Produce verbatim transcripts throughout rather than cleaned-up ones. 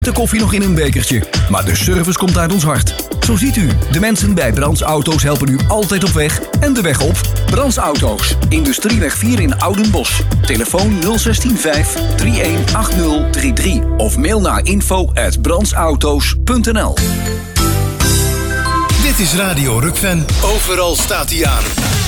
De koffie nog in een bekertje, maar de service komt uit ons hart. Zo ziet u, de mensen bij Brands Auto's helpen u altijd op weg en de weg op. Brands Auto's, Industrieweg vier in Oudenbosch. Telefoon nul een zes vijf drie een acht nul drie drie of mail naar info at brandsauto's punt n l. Dit is Radio Rukven. Overal staat hij aan.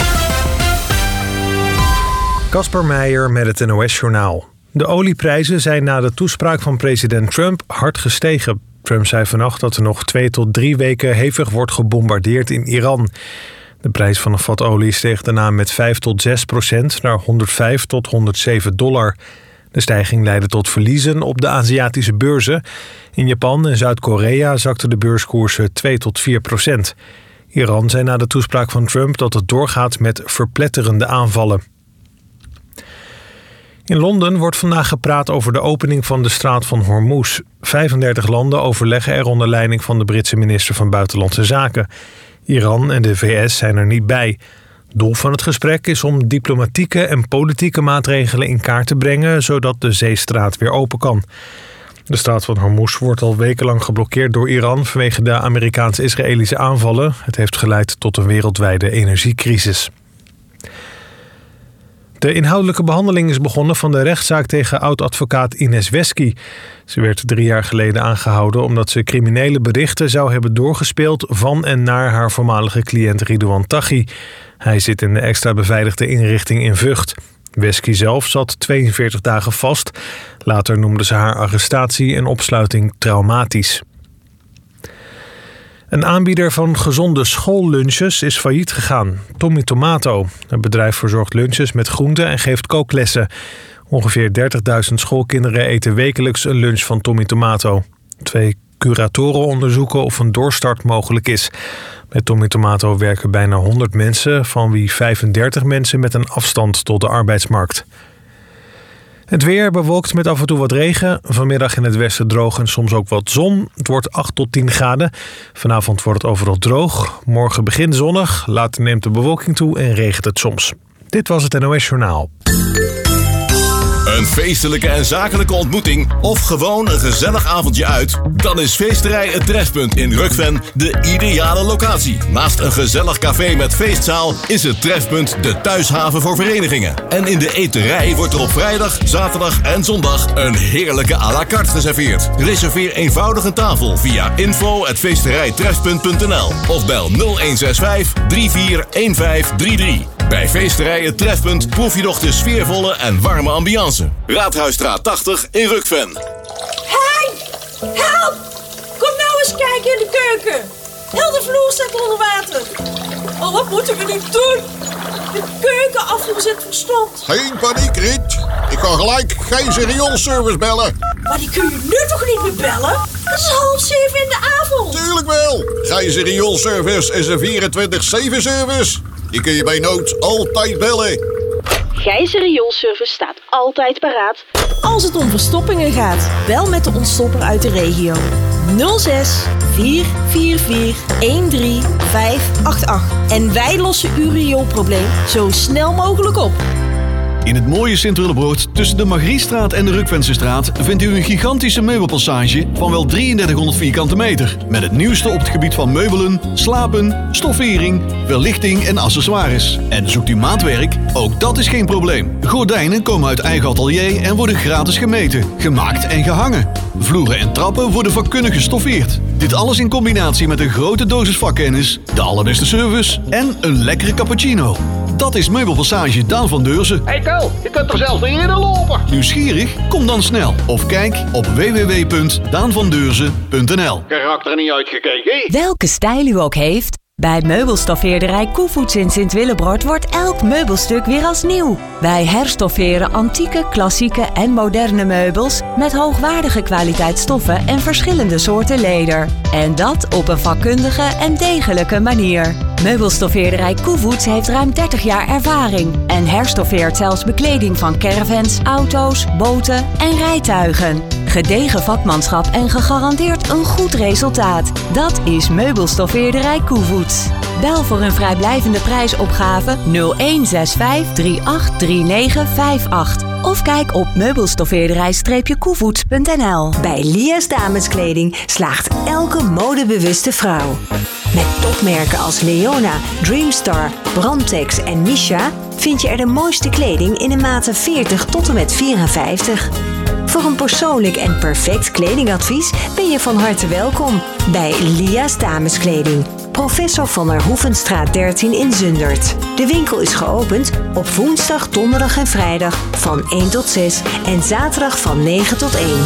Casper Meijer met het N O S-journaal. De olieprijzen zijn na de toespraak van president Trump hard gestegen. Trump zei vannacht dat er nog twee tot drie weken hevig wordt gebombardeerd in Iran. De prijs van een vat olie steeg daarna met vijf tot zes procent naar honderdvijf tot honderdzeven dollar. De stijging leidde tot verliezen op de Aziatische beurzen. In Japan en Zuid-Korea zakten de beurskoersen twee tot vier procent. Iran zei na de toespraak van Trump dat het doorgaat met verpletterende aanvallen. In Londen wordt vandaag gepraat over de opening van de straat van Hormuz. vijfendertig landen overleggen er onder leiding van de Britse minister van Buitenlandse Zaken. Iran en de V S zijn er niet bij. Doel van het gesprek is om diplomatieke en politieke maatregelen in kaart te brengen, zodat de zeestraat weer open kan. De straat van Hormuz wordt al wekenlang geblokkeerd door Iran vanwege de Amerikaans-Israëlische aanvallen. Het heeft geleid tot een wereldwijde energiecrisis. De inhoudelijke behandeling is begonnen van de rechtszaak tegen oud-advocaat Ines Wesky. Ze werd drie jaar geleden aangehouden omdat ze criminele berichten zou hebben doorgespeeld van en naar haar voormalige cliënt Ridouan Taghi. Hij zit in de extra beveiligde inrichting in Vught. Wesky zelf zat tweeënveertig dagen vast. Later noemde ze haar arrestatie en opsluiting traumatisch. Een aanbieder van gezonde schoollunches is failliet gegaan. Tommy Tomato. Het bedrijf verzorgt lunches met groenten en geeft kooklessen. Ongeveer dertigduizend schoolkinderen eten wekelijks een lunch van Tommy Tomato. Twee curatoren onderzoeken of een doorstart mogelijk is. Bij Tommy Tomato werken bijna honderd mensen, van wie vijfendertig mensen met een afstand tot de arbeidsmarkt. Het weer bewolkt met af en toe wat regen. Vanmiddag in het westen droog en soms ook wat zon. Het wordt acht tot tien graden. Vanavond wordt het overal droog. Morgen begint zonnig. Later neemt de bewolking toe en regent het soms. Dit was het N O S-journaal. Een feestelijke en zakelijke ontmoeting of gewoon een gezellig avondje uit? Dan is Feesterij Het Trefpunt in Rukven de ideale locatie. Naast een gezellig café met feestzaal is het Trefpunt de thuishaven voor verenigingen. En in de eterij wordt er op vrijdag, zaterdag en zondag een heerlijke à la carte geserveerd. Reserveer eenvoudig een tafel via info at feesterijtrefpunt punt n l of bel nul een zes vijf drie vier een vijf drie drie. Bij Feesterij Het Trefpunt proef je nog de sfeervolle en warme ambiance. Raadhuisstraat tachtig in Rukven. Hey! Help! Kom nou eens kijken in de keuken. Heel de vloer staat onder water. Oh, wat moeten we nu doen? De keukenafvoer zit verstomd. Geen paniek, Riet. Ik kan gelijk geen rioolservice bellen. Maar die kun je nu toch niet meer bellen? Het is half zeven in de avond. Tuurlijk wel. Geen rioolservice is een vierentwintig zeven service. Die kun je bij nood altijd bellen. Gijzer Rioolservice staat altijd paraat als het om verstoppingen gaat. Bel met de ontstopper uit de regio. nul zes vier vier vier een drie vijf acht acht. En wij lossen uw rioolprobleem zo snel mogelijk op. In het mooie Sint-Willebroord tussen de Margriestraat en de Rukvensestraat vindt u een gigantische meubelpassage van wel drieëndertighonderd vierkante meter. Met het nieuwste op het gebied van meubelen, slapen, stoffering, verlichting en accessoires. En zoekt u maatwerk? Ook dat is geen probleem. Gordijnen komen uit eigen atelier en worden gratis gemeten, gemaakt en gehangen. Vloeren en trappen worden vakkundig gestoffeerd. Dit alles in combinatie met een grote dosis vakkennis, de allerbeste service en een lekkere cappuccino. Dat is Meubelpassage Daan van Deurzen. Hey Ko, je kunt er zelfs niet in lopen. Nieuwsgierig? Kom dan snel. Of kijk op w w w punt daan van deurzen punt n l. Karakter er niet uitgekeken. Welke stijl u ook heeft, bij meubelstoffeerderij Koevoets in Sint-Willebroord wordt elk meubelstuk weer als nieuw. Wij herstofferen antieke, klassieke en moderne meubels met hoogwaardige kwaliteit stoffen en verschillende soorten leder. En dat op een vakkundige en degelijke manier. Meubelstoffeerderij Koevoets heeft ruim dertig jaar ervaring en herstoffeert zelfs bekleding van caravans, auto's, boten en rijtuigen. Gedegen vakmanschap en gegarandeerd een goed resultaat. Dat is Meubelstoffeerderij Koevoets. Bel voor een vrijblijvende prijsopgave nul een zes vijf drie acht drie negen vijf acht Of kijk op meubelstoffeerderij-koevoets punt n l. Bij Lia's Dameskleding slaagt elke modebewuste vrouw. Met topmerken als Leona, Dreamstar, Brandtex en Misha vind je er de mooiste kleding in de maten veertig tot en met vierenvijftig. Voor een persoonlijk en perfect kledingadvies ben je van harte welkom bij Lia's Dameskleding. Professor van der Hoevenstraat dertien in Zundert. De winkel is geopend op woensdag, donderdag en vrijdag van één tot zes en zaterdag van negen tot één.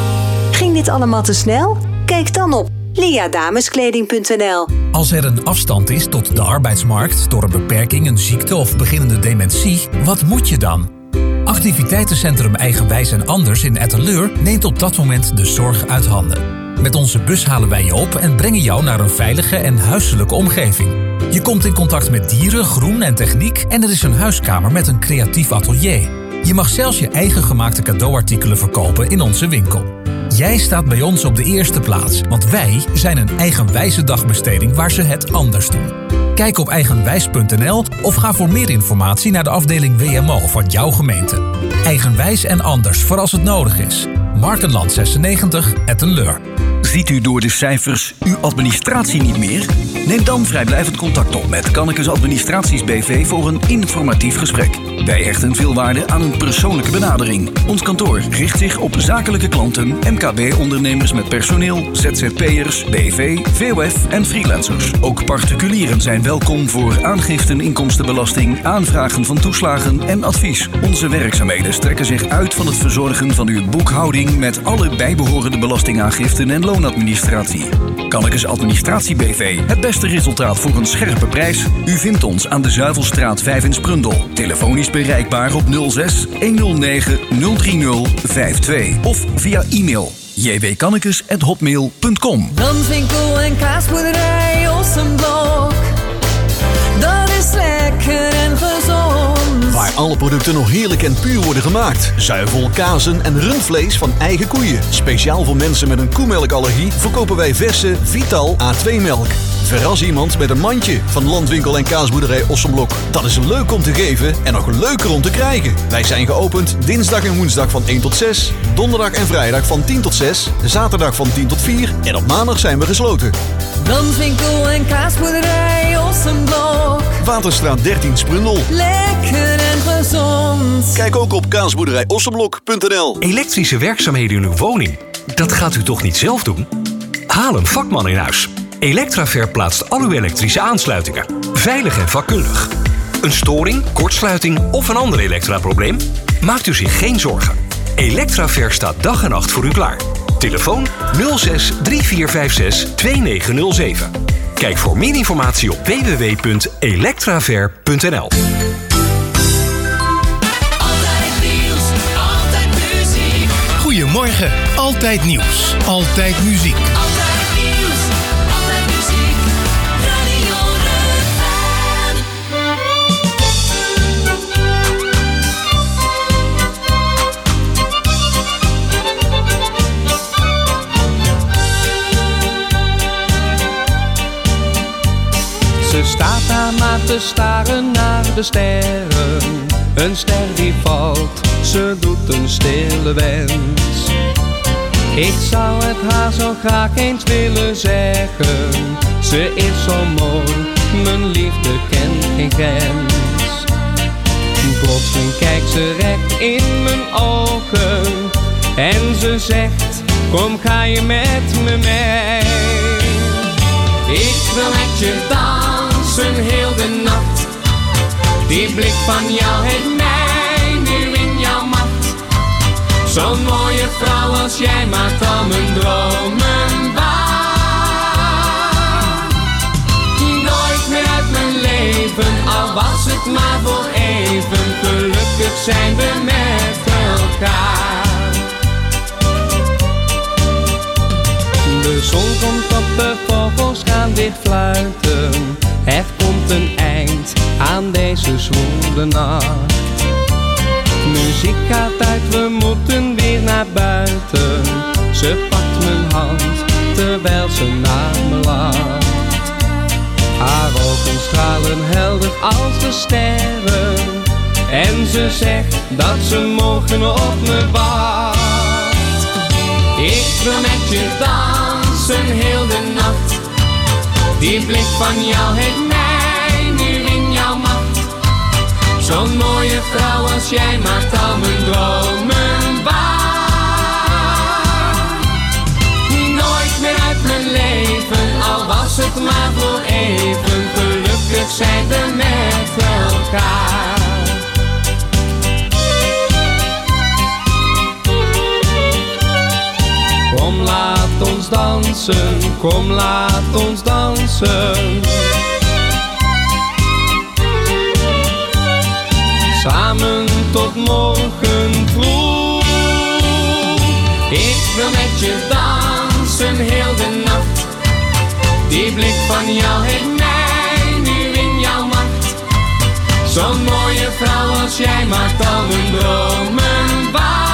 Ging dit allemaal te snel? Kijk dan op lia dameskleding punt n l. Als er een afstand is tot de arbeidsmarkt door een beperking, een ziekte of beginnende dementie, wat moet je dan? Activiteitencentrum Eigenwijs en Anders in Etteleur neemt op dat moment de zorg uit handen. Met onze bus halen wij je op en brengen jou naar een veilige en huiselijke omgeving. Je komt in contact met dieren, groen en techniek en er is een huiskamer met een creatief atelier. Je mag zelfs je eigen gemaakte cadeauartikelen verkopen in onze winkel. Jij staat bij ons op de eerste plaats, want wij zijn een eigenwijze dagbesteding waar ze het anders doen. Kijk op eigenwijs punt n l of ga voor meer informatie naar de afdeling W M O van jouw gemeente. Eigenwijs en Anders voor als het nodig is. Markenland zesennegentig, Etteleur. Ziet u door de cijfers uw administratie niet meer? Neem dan vrijblijvend contact op met Kannekes Administraties B V voor een informatief gesprek. Wij hechten veel waarde aan een persoonlijke benadering. Ons kantoor richt zich op zakelijke klanten, M K B-ondernemers met personeel, Z Z P'ers, B V, V O F en freelancers. Ook particulieren zijn welkom voor aangiften, inkomstenbelasting, aanvragen van toeslagen en advies. Onze werkzaamheden strekken zich uit van het verzorgen van uw boekhouding met alle bijbehorende belastingaangiften en loonadministratie. Kannekes Administratie B V. Het beste resultaat voor een scherpe prijs. U vindt ons aan de Zuivelstraat vijf in Sprundel. Telefonisch bereikbaar op nul zes honderdnegen nul drie nul vijf twee of via e-mail j w kannekes at hotmail punt com. Brandwinkel en kaasboerderij Ossenblok. Dat is lekker en gezond. Waar alle producten nog heerlijk en puur worden gemaakt. Zuivel, kazen en rundvlees van eigen koeien. Speciaal voor mensen met een koemelkallergie verkopen wij verse Vital A twee melk. Verras iemand met een mandje van Landwinkel en kaasboerderij Ossenblok. Dat is leuk om te geven en nog leuker om te krijgen. Wij zijn geopend dinsdag en woensdag van één tot zes, donderdag en vrijdag van tien tot zes, zaterdag van tien tot vier en op maandag zijn we gesloten. Landwinkel en kaasboerderij Ossenblok. Waterstraat dertien Sprundel. Lekker en gezond. Kijk ook op kaasboerderij ossenblok punt n l. Elektrische werkzaamheden in uw woning, dat gaat u toch niet zelf doen? Haal een vakman in huis. Electraver plaatst al uw elektrische aansluitingen. Veilig en vakkundig. Een storing, kortsluiting of een ander elektraprobleem? Maakt u zich geen zorgen. Electraver staat dag en nacht voor u klaar. Telefoon nul zes drie vier vijf zes twee negen nul zeven. Kijk voor meer informatie op w w w punt electraver punt n l. Goedemorgen, altijd nieuws, altijd muziek. Altijd nieuws, altijd muziek. Radio Rukven. Ze staat daar maar te staren naar de sterren. Een ster die valt, ze doet een stille wens. Ik zou het haar zo graag eens willen zeggen. Ze is zo mooi, mijn liefde kent geen grens. Plotseling kijkt ze recht in mijn ogen en ze zegt, kom ga je met me mee. Ik wil met je dansen heel de nacht. Die blik van jou heeft mij nu in jouw macht. Zo'n mooie vrouw als jij maakt al mijn dromen waar. Nooit meer uit mijn leven, al was het maar voor even. Gelukkig zijn we met elkaar. De zon komt op, de vogels gaan dicht fluiten. Er komt een eind aan deze zwoele nacht. Muziek gaat uit, we moeten weer naar buiten. Ze pakt mijn hand terwijl ze naar me lacht. Haar ogen stralen helder als de sterren. En ze zegt dat ze morgen op me wacht. Ik wil met je dansen heel de nacht. Die blik van jou heeft mij nu in jouw macht. Zo'n mooie vrouw als jij maakt al mijn dromen waar. Nooit meer uit mijn leven, al was het maar voor even. Gelukkig zijn we met elkaar. Kom laat ons dansen, kom laat ons dansen. Samen tot morgen vroeg. Ik wil met je dansen heel de nacht. Die blik van jou heeft mij nu in jouw macht. Zo'n mooie vrouw als jij maakt al mijn dromen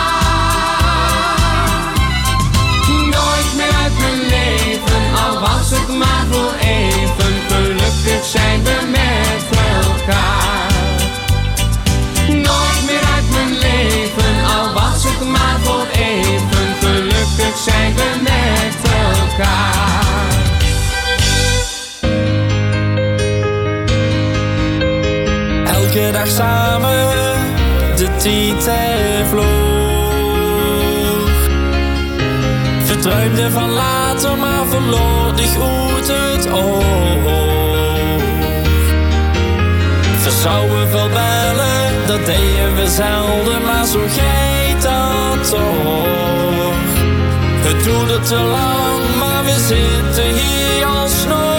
waar. Nooit meer uit mijn leven, al was het maar voor even. Gelukkig zijn we met elkaar. Nooit meer uit mijn leven, al was het maar voor even. Gelukkig zijn we met elkaar. Elke dag samen, de tijd vloog. Vertruimde van later, maar verloor dich uit het oog. Verzouwen veel bellen, dat deden we zelden, maar zo gaat dat toch. Het duurde te lang, maar we zitten hier alsnog.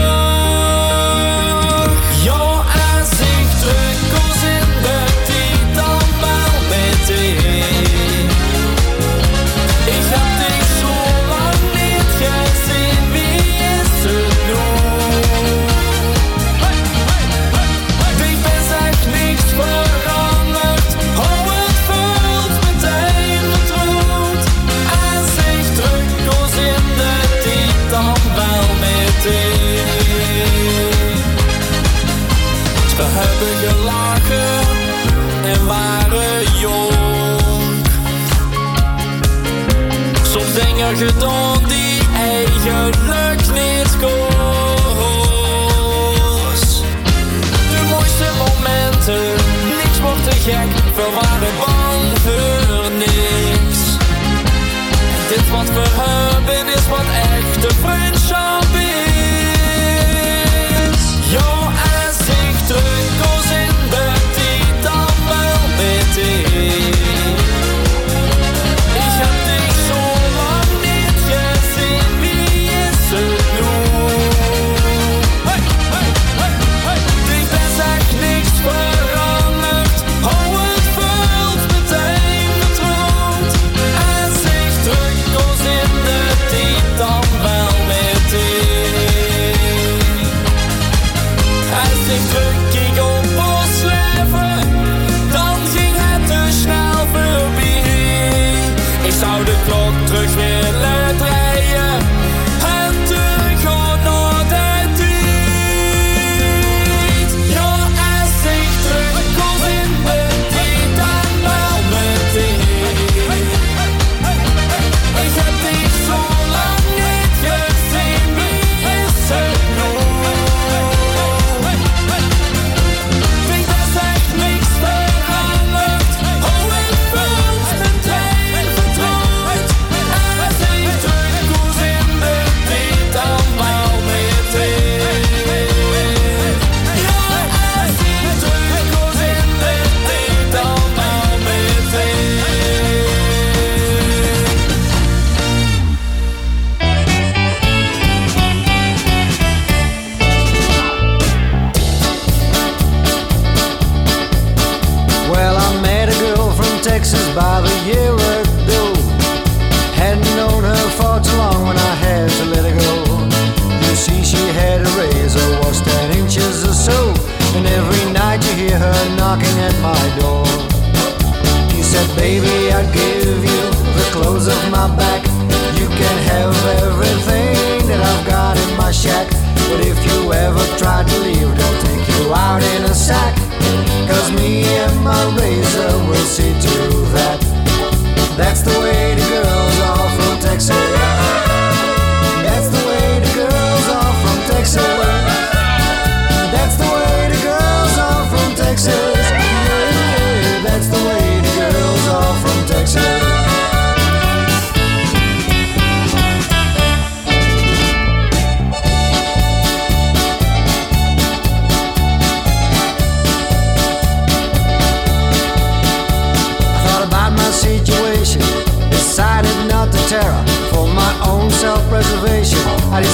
Jouw aanzicht druk ons in de tijd dan wel meteen. Ik heb dich zo lang niet gezien, wie is het nu? Ik ben echt niks veranderd, hou het vult meteen vertrouwd. Aanzicht druk ons in de tijd dan wel meteen. We hebben gelachen en waren jong. Soms dingen gedaan die eigenlijk niet koos. De mooiste momenten, niks wordt te gek. We waren bang voor niks. En dit wat we hebben is wat echte vriendschap is. Jouw aanzicht druk ons in de tijd dan wel meteen. Ik heb dich zo lang niet gezien, wie is het nu? Hey, hey, hey, hey. Ik ben echt niks veranderd, hou het vult meteen vertrouwd. Aanzicht druk ons in de tijd dan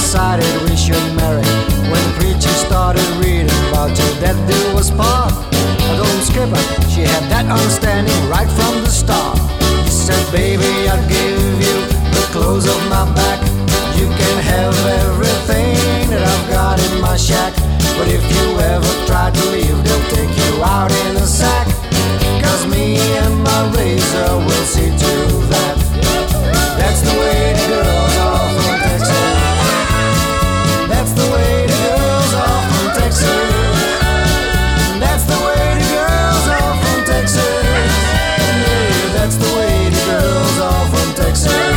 decided we should marry. When the preacher started reading about your dead dude was part. I told him, Skipper, she had that understanding right from the start. He said, baby, I'll give you the clothes of my back. You can have everything that I've got in my shack. But if you ever try to leave, they'll take you out in a sack. Cause me and my razor will see to that. That's the way the girls are from Texas. That's the way the girls are from Texas. That's the way the girls are from Texas. Yeah, that's the way the girls are from Texas.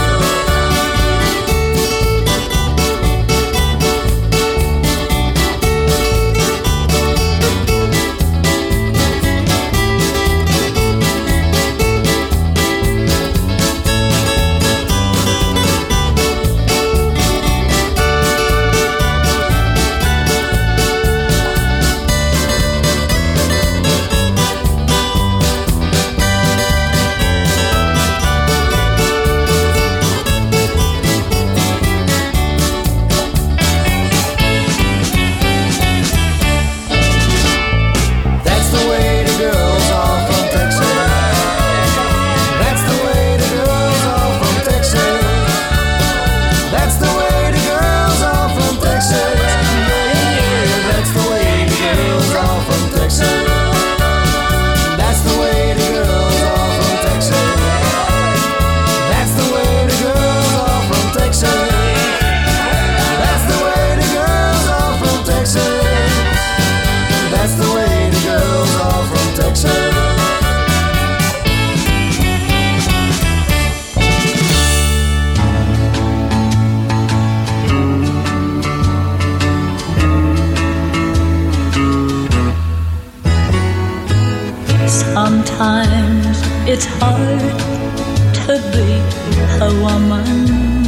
Sometimes it's hard to be a woman,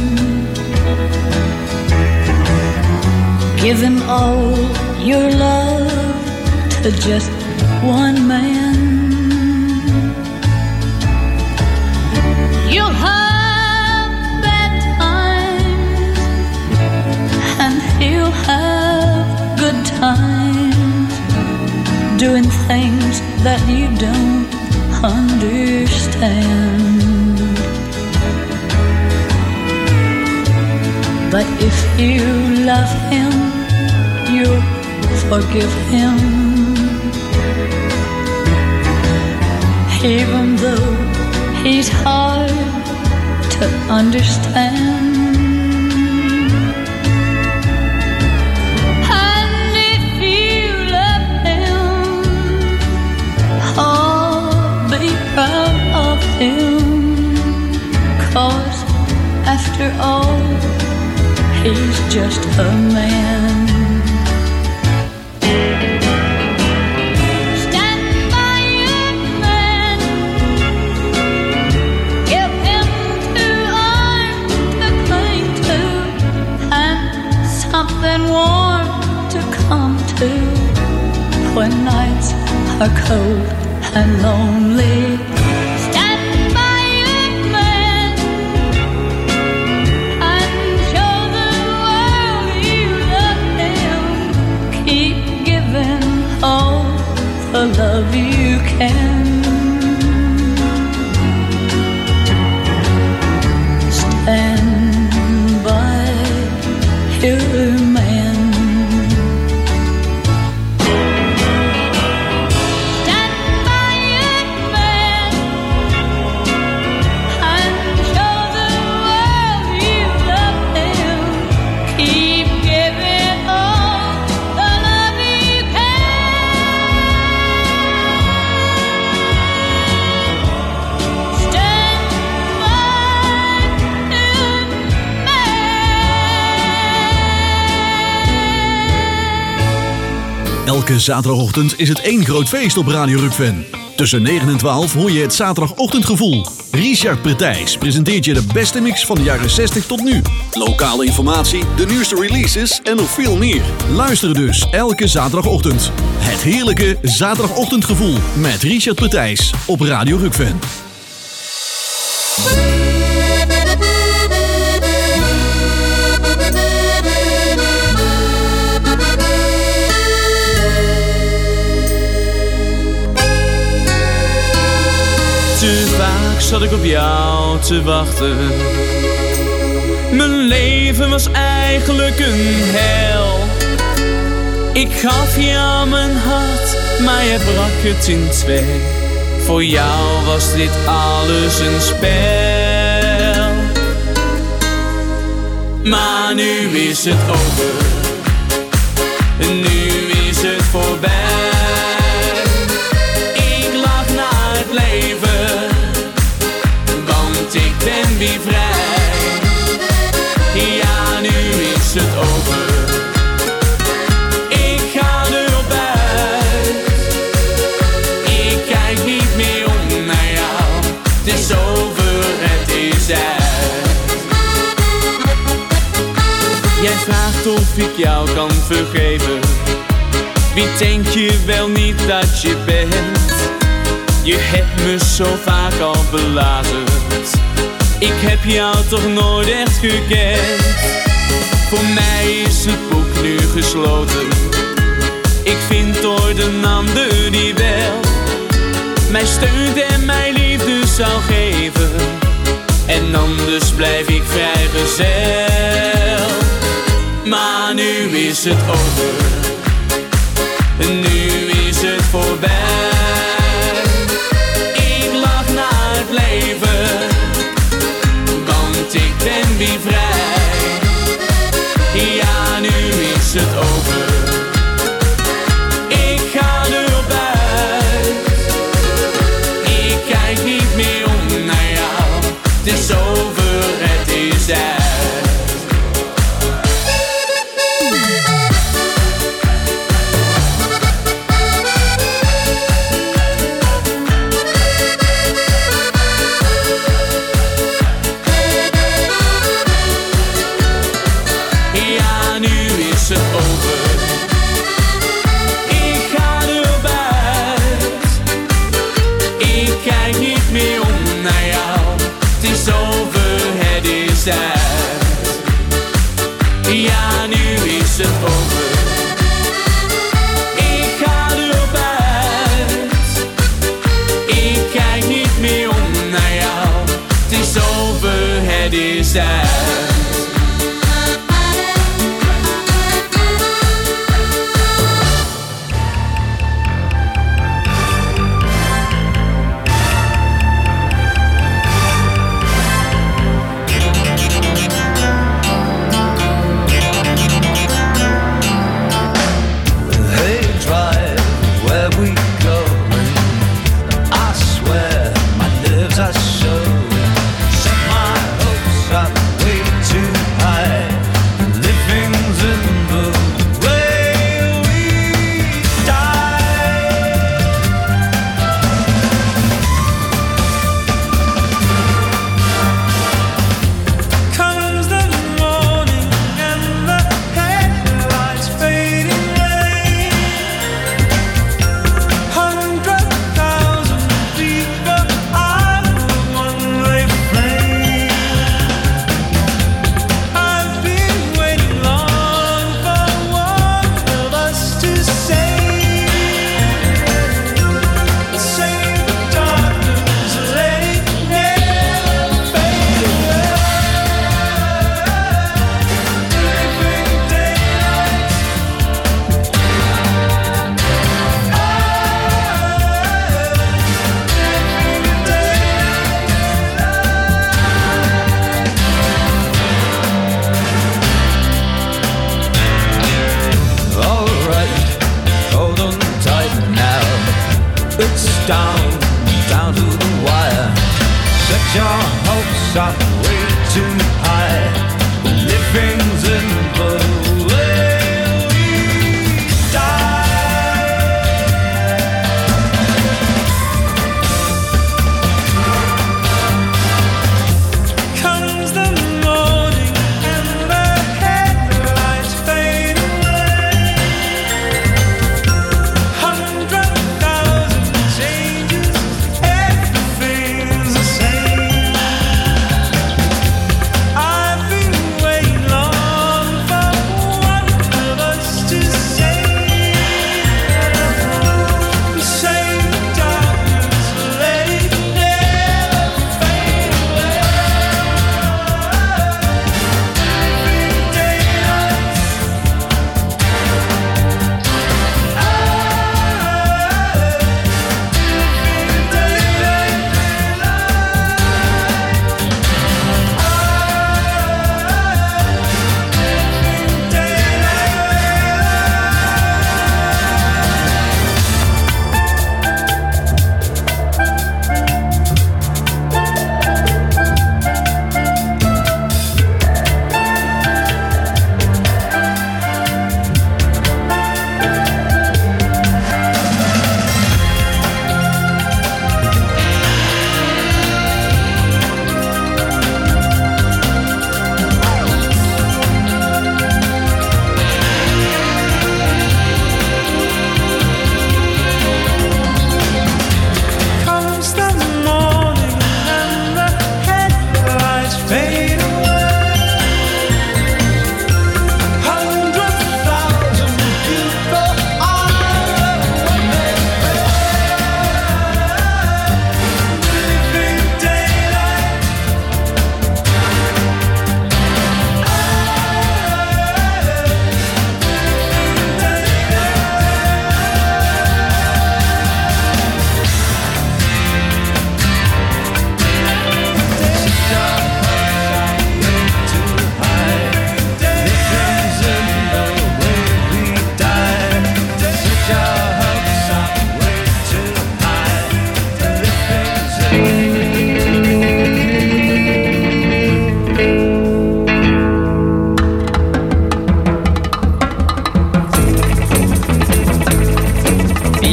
giving all your love to just one man. You'll have bad times and he'll have good times, doing things that you don't understand. But if you love him, you'll forgive him, even though he's hard to understand. Proud of him, 'cause after all, he's just a man. Stand by your man, give him two arms to cling to, and something warm to come to when nights are cold and lonely. Stand by your man and show the world you love him. Keep giving all the love you can. Stand by your man. Elke zaterdagochtend is het één groot feest op Radio Rukven. Tussen negen en twaalf hoor je het zaterdagochtendgevoel. Richard Pretijs presenteert je de beste mix van de jaren zestig tot nu. Lokale informatie, de nieuwste releases en nog veel meer. Luister dus elke zaterdagochtend. Het heerlijke zaterdagochtendgevoel met Richard Pretijs op Radio Rukven. zat ik op jou te wachten. Mijn leven was eigenlijk een hel. Ik gaf jou mijn hart, maar je brak het in twee. Voor jou was dit alles een spel. Maar nu is het over. Nu is het voorbij. Ik lach naar het leven, want ik ben weer vrij. Ja, nu is het over. Ik ga erop uit. Ik kijk niet meer om naar jou. Het is over, het is uit. Jij vraagt of ik jou kan vergeven. Wie denk je wel niet dat je bent? Je hebt me zo vaak al belazerd. Ik heb jou toch nooit echt gekend. Voor mij is het boek nu gesloten. Ik vind ooit een ander die wel mij steunt en mij liefde zal geven. En anders blijf ik vrijgezel. Maar nu is het over. Nu is het voorbij. Ik lach naar het leven, want ik ben weer vrij. Ja, nu is het over. Ik ga erop uit. Ik kijk niet meer om naar jou. Het is over, het is uit. Ja, nu is het over. Ik ga erop uit. Ik kijk niet meer om naar jou. Het is over, het is uit.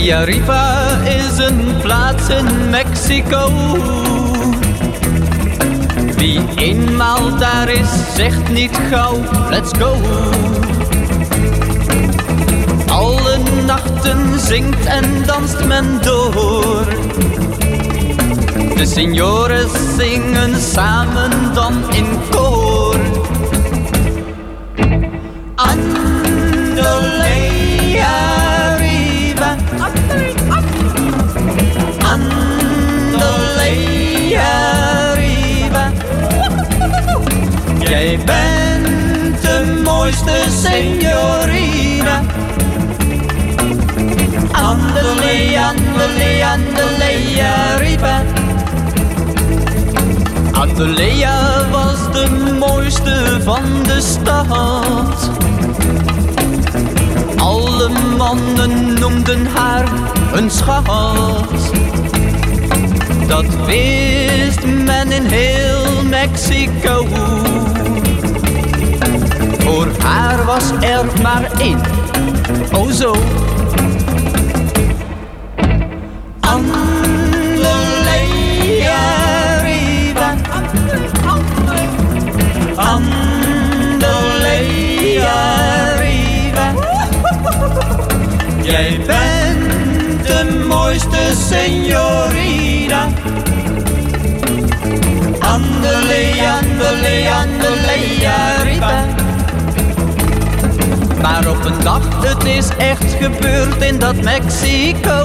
Villarica is een plaats in Mexico. Wie eenmaal daar is, zegt niet gauw, let's go. Alle nachten zingt en danst men door. De signores zingen samen dan in koor. Andale arriva, andale arriva. Jij bent de mooiste signorina. Andale, andale, andale arriva. Andalea was de mooiste van de stad. Alle mannen noemden haar een schat. Dat wist men in heel Mexico. Voor haar was er maar één, oh zo. Andalea arriva, Andalea arriva. Jij bent de mooiste signorina. Andale, andale, andale arriva. Maar op een dag, het is echt gebeurd in dat Mexico.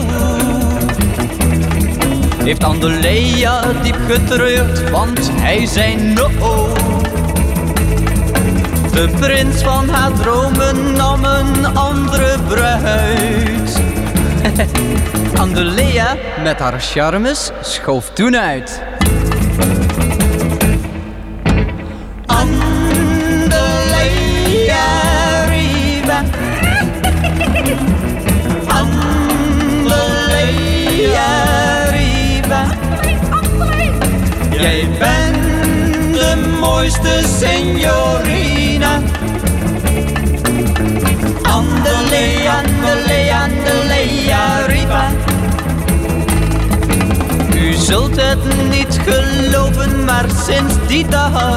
Heeft Andalea diep getreurd, want hij zei no. De prins van haar dromen nam een andere bruid. Andalea met haar charmes schoof toen uit. Andalea arriva, Andalea arriva. Jij bent de mooiste signorina. Andale, andale, andale arriva. U zult het niet geloven, maar sinds die dag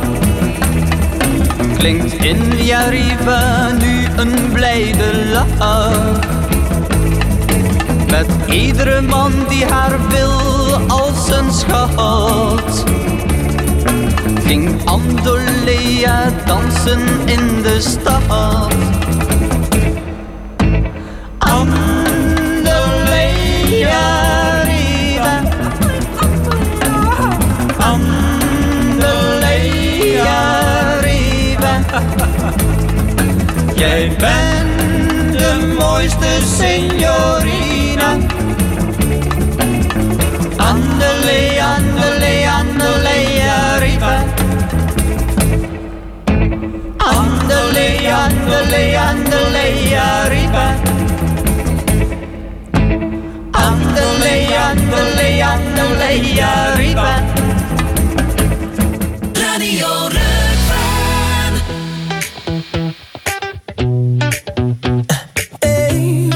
klinkt in Villarica nu een blijde lach. Met iedere man die haar wil als een schat, ging Andalea dansen in de stad. Andalea arriva, Andalea arriva. Jij bent de mooiste signorina. Andale, andale, andale arriva. Andale, andale, andale arriva. Andale, andale, andale arriva. Radio Rukvan. Hey,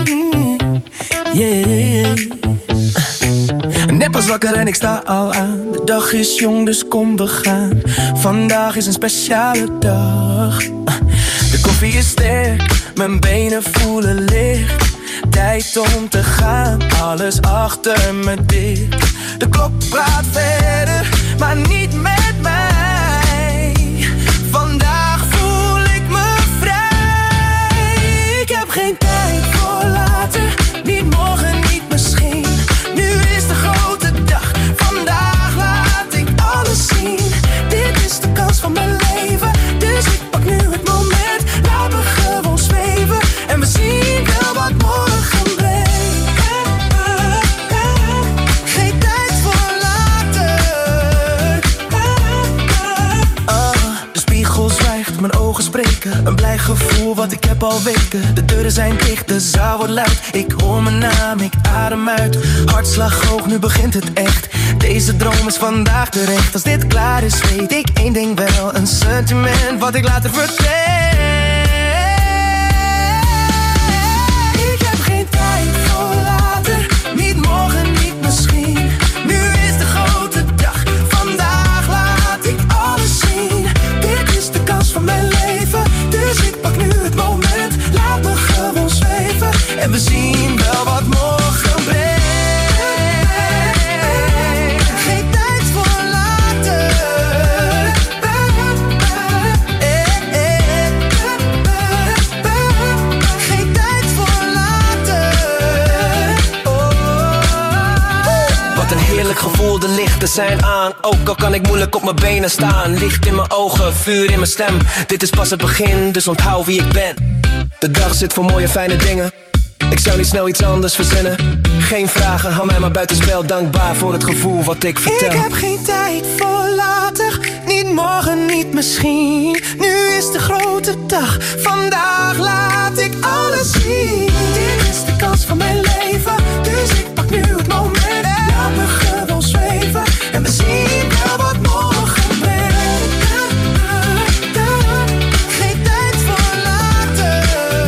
yeah. Net pas wakker en ik sta al aan. De dag is jong, dus kom we gaan. Vandaag is een speciale dag. De koffie is sterk, mijn benen voelen licht. Tijd om te gaan, alles achter me dicht. De klok praat verder, maar niet met mij. Vandaag voel ik me vrij. Ik heb geen tijd voor later, niet morgen, niet misschien. Nu is de grote dag, vandaag laat ik alles zien. Dit is de kans van mijn leven, dus ik pak nu het moment. Laat me gewoon zweven en we zien wel wat morgen brengt. Geen tijd voor later. Ah, de spiegel zwijgt, mijn ogen spreken. Een blij gevoel wat ik heb al weken. De deuren zijn dicht, de zaal wordt luid. Ik hoor mijn naam, ik adem uit. Hartslag hoog, nu begint het echt. Deze droom is vandaag terecht. Als dit klaar is, weet ik één ding wel. Een sentiment wat ik later vertel. Ik heb geen tijd voor later. zijn aan, ook al kan ik moeilijk op mijn benen staan. Licht in mijn ogen, vuur in mijn stem. Dit is pas het begin, dus onthoud wie ik ben. De dag zit voor mooie fijne dingen. Ik zou niet snel iets anders verzinnen. Geen vragen, hou mij maar buitenspel. Dankbaar voor het gevoel wat ik vertel. Ik heb geen tijd voor later. Niet morgen, niet misschien. Nu is de grote dag. Vandaag laat ik alles zien. Dit is de kans van mijn leven. Dus ik pak nu het moment. Laat me gewoon zweven. En we zien wel wat morgen brengt. Geen tijd voor later.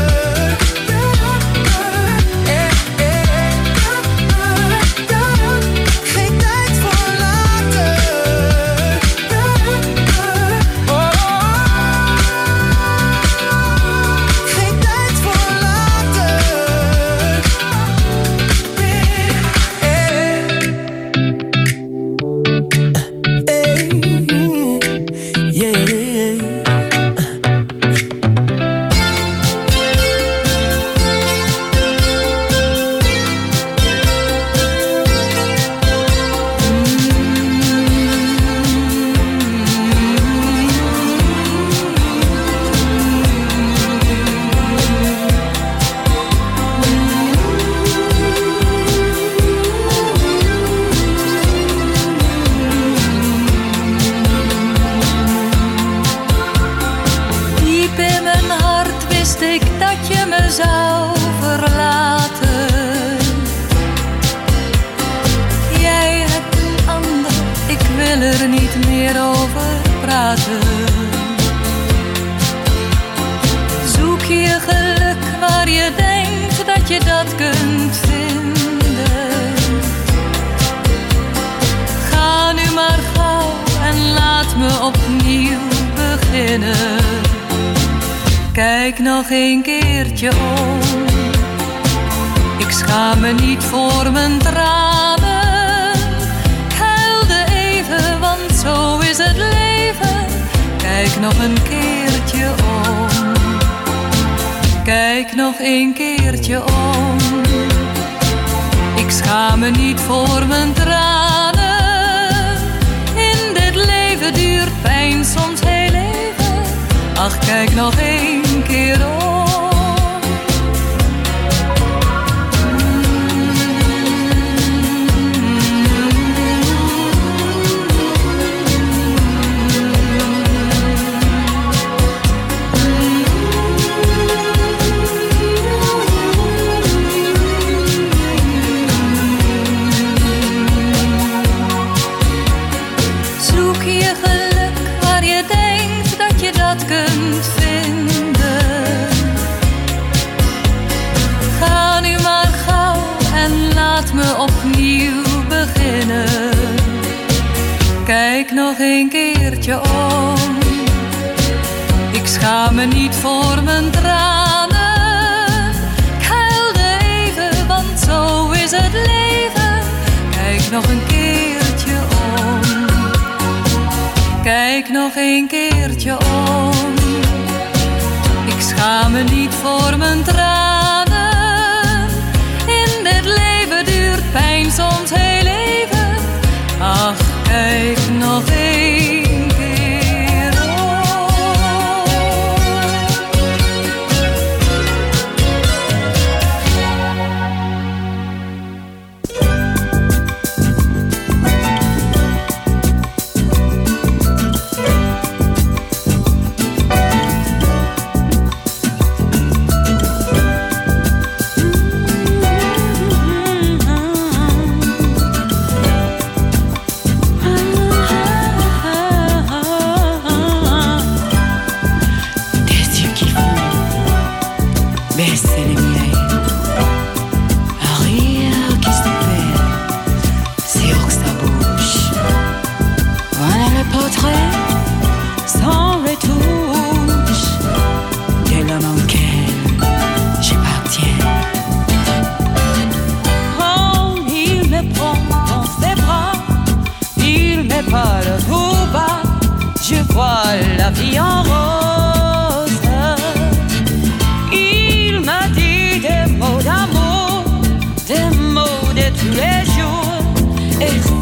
Geen tijd voor later. Geen tijd voor later. Diep in mijn hart wist ik dat je me zou verlaten. Jij hebt een ander, ik wil er niet meer over praten. Zoek je geluk waar je denkt dat je dat kunt vinden. Ga nu maar gauw en laat me opnieuw beginnen. Kijk nog een keertje om. Ik schaam me niet voor mijn tranen. Ik huilde even, want zo is het leven. Kijk nog een keertje om. Kijk nog een keertje om. Ik schaam me niet voor mijn tranen. In dit leven duurt pijn soms heel even. Ach, kijk nog één keer om. Zoek je geluk waar je denkt dat je dat kunt vinden. Ga nu maar gauw en laat me opnieuw beginnen. Kijk nog een keertje om. Ik schaam me niet voor mijn tranen. Ik huilde even, want zo is het leven. Kijk nog een keertje om. Kijk nog een keertje om. Ik schaam me niet voor mijn tranen. In dit leven duurt pijn soms heel even. Ach, kijk nog een keer om.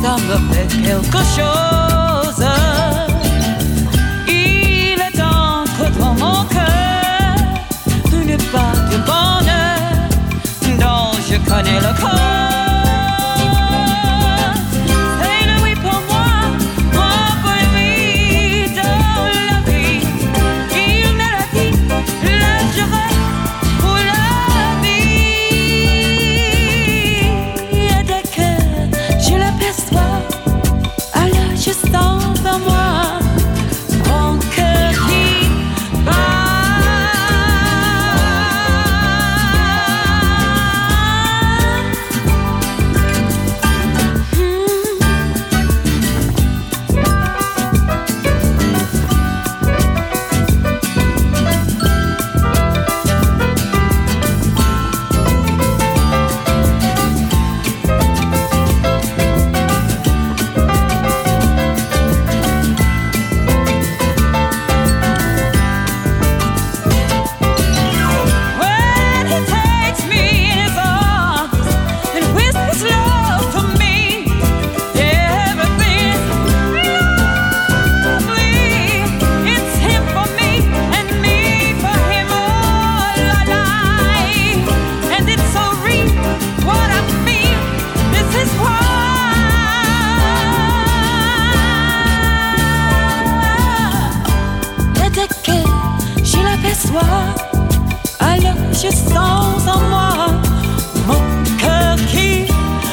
ça me fait quelque chose. Il est entre dans mon cœur une part de bonheur dont je connais le code. Alors je sens en moi mon cœur qui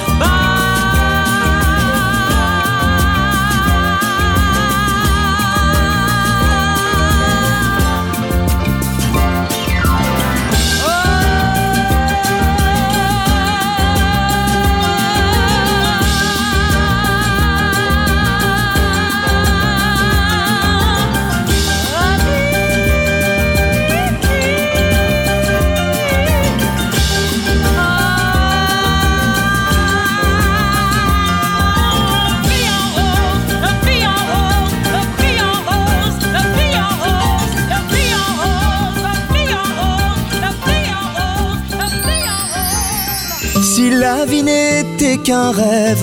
Si la vie n'était qu'un rêve,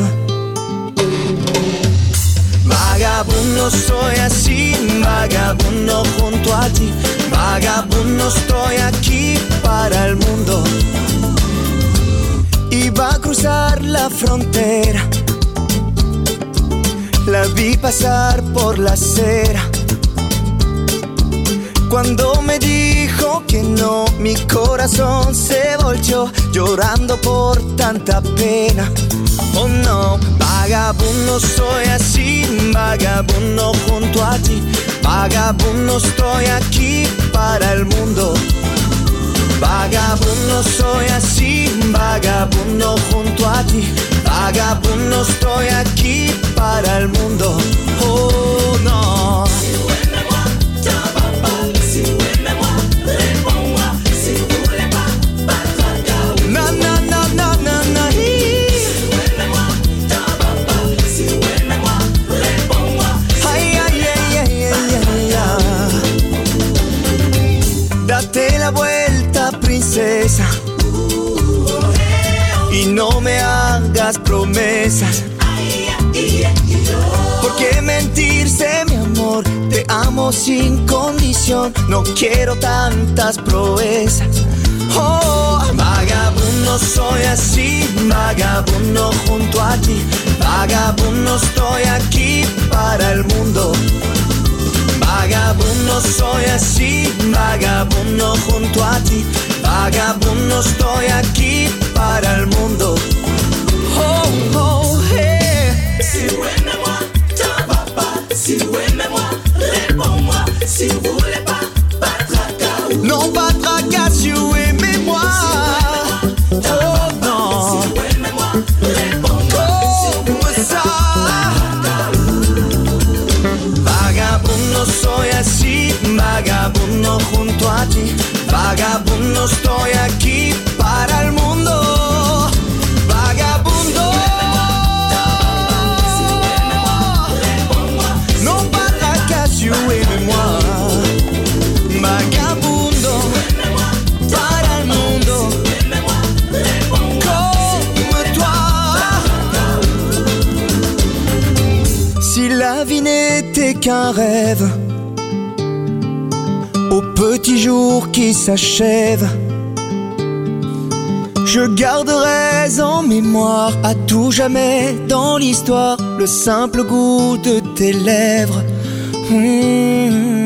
vagabundo soy así, vagabundo junto a ti, vagabundo estoy aquí para el mundo. Iba a cruzar la frontera, la vi pasar por la acera. Cuando me dijo que no, mi corazón se volteó, llorando por tanta pena. Oh no, vagabundo soy así, vagabundo junto a ti, vagabundo estoy aquí para el mundo. Vagabundo soy así, vagabundo junto a ti, vagabundo estoy aquí para el mundo. Oh no. Na na na na na na. Ay ay ay ay ay ay. Date la vuelta, princesa, y no me hagas promesas. ¿Por qué mentirse, mi amor? Te amo sin condición, no quiero tantas proezas. Oh, vagabundo soy así, vagabundo junto a ti, vagabundo estoy aquí para el mundo. Vagabundo soy así, vagabundo junto a ti, vagabundo estoy aquí para el mundo. Oh, oh, hey. Si vous aimez-moi, ta papa, si vous aimez-moi, réponds-moi, si vous voulez pas, pas de tracas. Non, pas de tracas, si vous aimez-moi. Oh non. Si vous aimez-moi, réponds-moi, si vous voulez pas. Vagabundo soy así, vagabundo junto a ti, vagabundo estoy aquí para el mundo. Vagabundo. Non pas de tracas, si vous aimez-moi. Vagabundo. qu'un rêve, au petit jour qui s'achève. Je garderai en mémoire à tout jamais dans l'histoire le simple goût de tes lèvres. Mmh.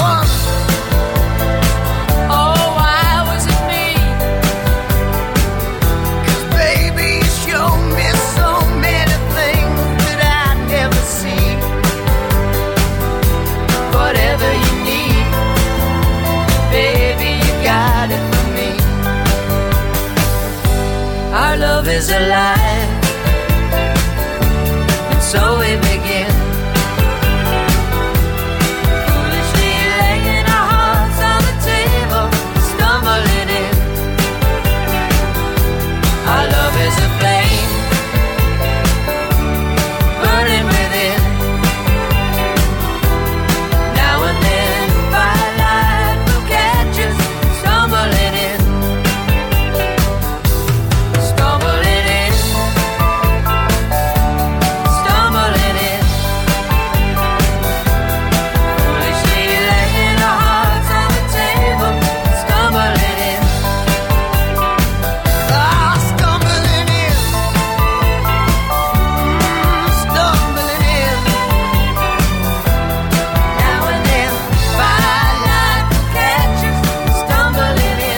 one. Oh, why was it me? 'Cause baby, you show me so many things that I never see. Whatever you need, baby, you got it for me. Our love is alive, and so we begin. Foolishly laying our hearts on the table, stumbling in. Our love is a flame, burning within. Now and then, firelight will catch us, stumbling in. Stumbling in. Stumbling in. Foolishly laying our hearts on the table, stumbling in. Ah, stumbling in. Mm, stumbling in. Now and then, firelight will catch us, stumbling in.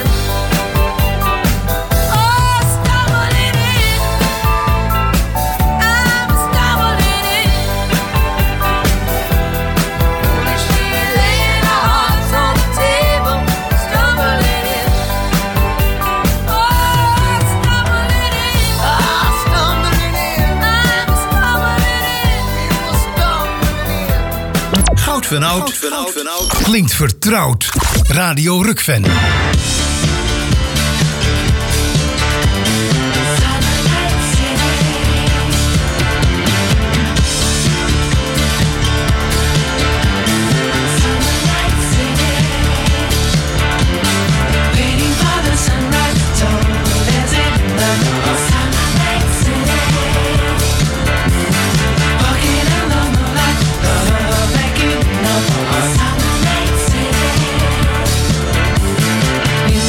Oh, stumbling in. I'm stumbling in. Foolishly laying our hearts on the table, stumbling in. Oh, stumbling in. Ah, stumbling in. I'm stumbling in. We will stumbling in. Goud van Oud klinkt vertrouwd. Radio Rukven. Waiting for the sunrise, told as it love. Sunlight City. Walking along the line, love like you know. Sunlight City.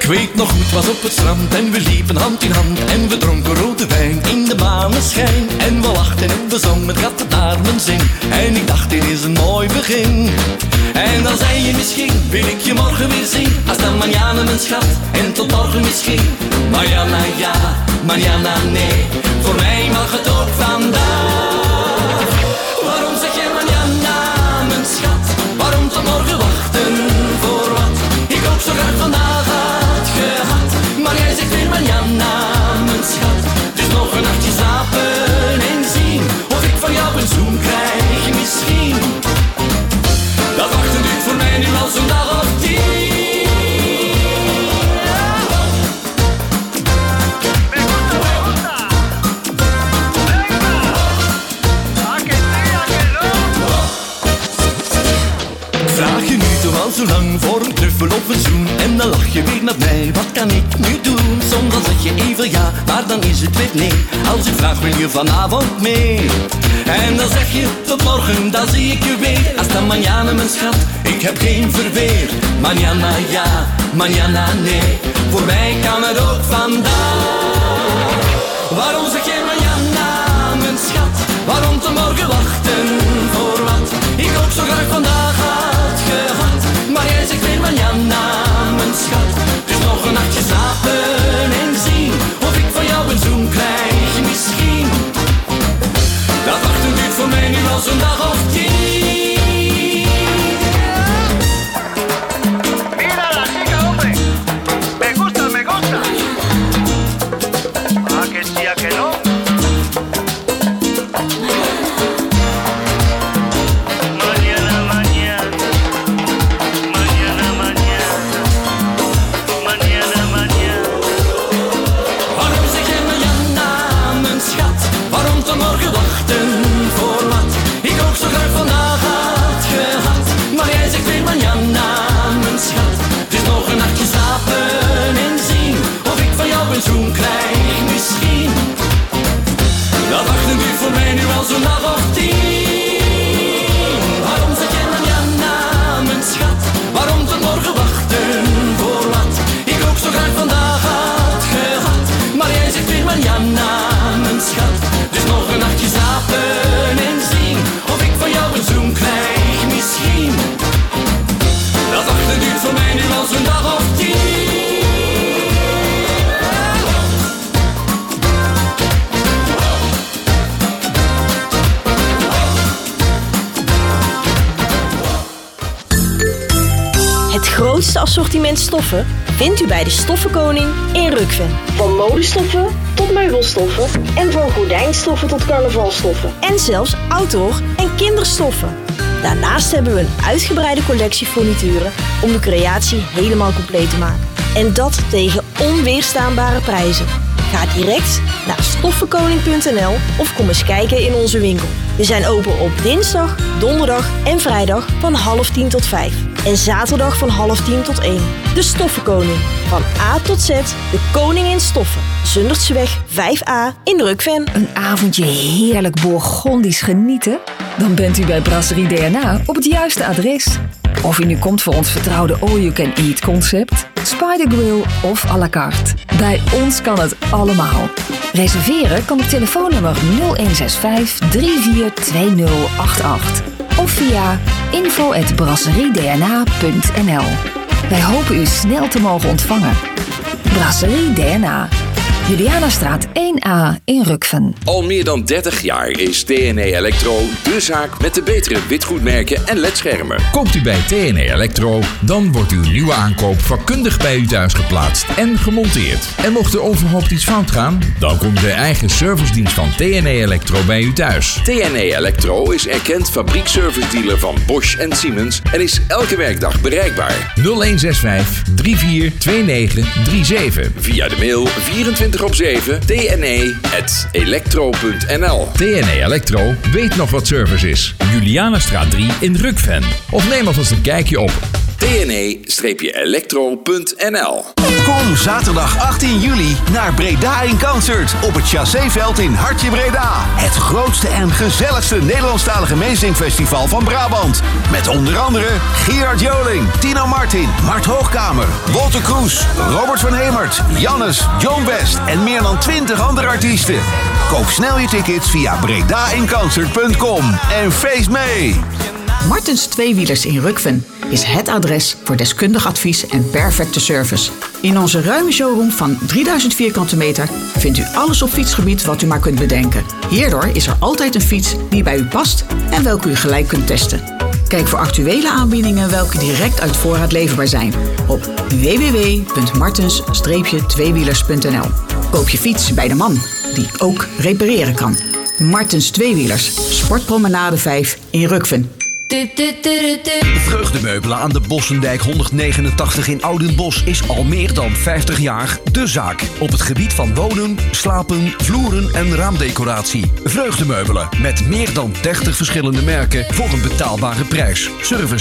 Ik weet nog goed, was op het strand en we liepen hand in hand. En we dronken rode wijn in de maneschijn. En we lachten en we zongen met gat naar mijn zin. En ik dacht, dit is een mooi begin. En dan zei je misschien, wil ik je morgen weer zien. Als dan manjana mijn schat, en tot morgen misschien. Mariana ja, Mariana nee, voor mij mag het ook vandaag. Waarom zeg je manjana mijn schat? Waarom tot morgen wachten, voor wat? Ik ook zo graag vandaag had gehad. Maar jij zegt weer manjana mijn schat. Dus nog een nachtje slapen en zien of ik van jou een zoen krijg misschien. Dat wachten duurt voor mij nu al zo'n dag of tien. Vraag je nu toch al zo lang voor een knuffel of een zoen. En dan lach je weer naar mij, wat kan ik nu doen? Soms dan zeg je even ja, maar dan is het weer nee. Als ik vraag, wil je vanavond mee? En dan zeg je tot morgen, dan zie ik je weer. Als dan manjana mijn schat, ik heb geen verweer. Manjana ja, manjana nee, voor mij kan het ook vandaag. Waarom zeg jij manjana mijn schat? Waarom tot morgen wachten, voor wat? Ik ook zo graag vandaag had gehad. Maar jij zegt weer manjana mijn schat. Dus nog een nachtje slapen en zien of ik van jou een zoen krijg misschien. Dat wachten duurt voor mij nu al zo'n dag of tien. Mira la chica, hombre. Me gusta, me gusta. Ah, que sí, a que no. Mañana, mañana. Mañana, mañana. Mañana, mañana. Waarom zeg jij manjana mijn schat? Waarom tot morgen wachten, voor wat? Ik ook zo graag vandaag had gehad. Maar jij zegt weer manjana mijn schat. Dus nog een nachtje slapen en zien of ik van jou een zoen krijg misschien. Dat wachten duurt voor mij nu al zo'n dag of tien. Waarom zeg jij manjana mijn schat? Waarom tot morgen wachten, voor wat? Ik ook zo graag vandaag had gehad. Maar jij zegt weer manjana mijn schat. Dus nog een nachtje slapen en zien of ik van jou een zoen krijg misschien. Dat wachten duurt voor mij nu al zo'n dag of tien. Het grootste assortiment stoffen vindt u bij de Stoffenkoning in Rukven. Van modestoffen tot meubelstoffen en van gordijnstoffen tot carnavalstoffen. En zelfs outdoor- en kinderstoffen. Daarnaast hebben we een uitgebreide collectie furnituren om de creatie helemaal compleet te maken. En dat tegen onweerstaanbare prijzen. Ga direct naar stoffenkoning punt n l of kom eens kijken in onze winkel. We zijn open op dinsdag, donderdag en vrijdag van half tien tot vijf. En zaterdag van half tien tot één. De Stoffenkoning. Van A tot Z, de koning in stoffen. Zundertseweg vijf a in Rukven. Een avondje heerlijk Bourgondisch genieten? Dan bent u bij Brasserie D N A op het juiste adres. Of u nu komt voor ons vertrouwde all-you-can-eat concept, Spider Grill of à la carte. Bij ons kan het allemaal. Reserveren kan op telefoonnummer nul een zes vijf drie vier twee nul acht acht of via info at brasserie d n a punt n l. Wij hopen u snel te mogen ontvangen. Brasserie D N A. Julianastraat één a in Rukven. Al meer dan dertig jaar is T N E Electro de zaak met de betere witgoedmerken en ledschermen. Koopt u bij T N E Electro, dan wordt uw nieuwe aankoop vakkundig bij u thuis geplaatst en gemonteerd. En mocht er onverhoopt iets fout gaan, dan komt de eigen servicedienst van T N E Electro bij u thuis. T N E Electro is erkend fabriekservice dealer van Bosch en Siemens en is elke werkdag bereikbaar. nul een zes vijf drie vier twee negen drie zeven. Via de mail vierentwintig op zeven t n e at electro punt n l. T N E Electro weet nog wat service is. Julianastraat drie in Rukven. Of neem alvast een kijkje op T n e elektro punt n l. Kom zaterdag achttien juli naar Breda in Concert op het Chasséveld in Hartje Breda. Het grootste en gezelligste Nederlandstalige meezingfestival van Brabant. Met onder andere Gerard Joling, Tino Martin, Mart Hoogkamer, Walter Kroes, Robert van Hemert, Jannes, John West en meer dan twintig andere artiesten. Koop snel je tickets via breda in concert punt com en feest mee! Martens Tweewielers in Rukven is het adres voor deskundig advies en perfecte service. In onze ruime showroom van drieduizend vierkante meter vindt u alles op fietsgebied wat u maar kunt bedenken. Hierdoor is er altijd een fiets die bij u past en welke u gelijk kunt testen. Kijk voor actuele aanbiedingen welke direct uit voorraad leverbaar zijn op w w w punt martens tweewielers punt n l. Koop je fiets bij de man die ook repareren kan. Martens Tweewielers, Sportpromenade vijf in Rukven. Vreugdemeubelen aan de Bossendijk honderdnegenentachtig in Oudenbosch is al meer dan vijftig jaar de zaak. Op het gebied van wonen, slapen, vloeren en raamdecoratie. Vreugdemeubelen met meer dan dertig verschillende merken voor een betaalbare prijs. Service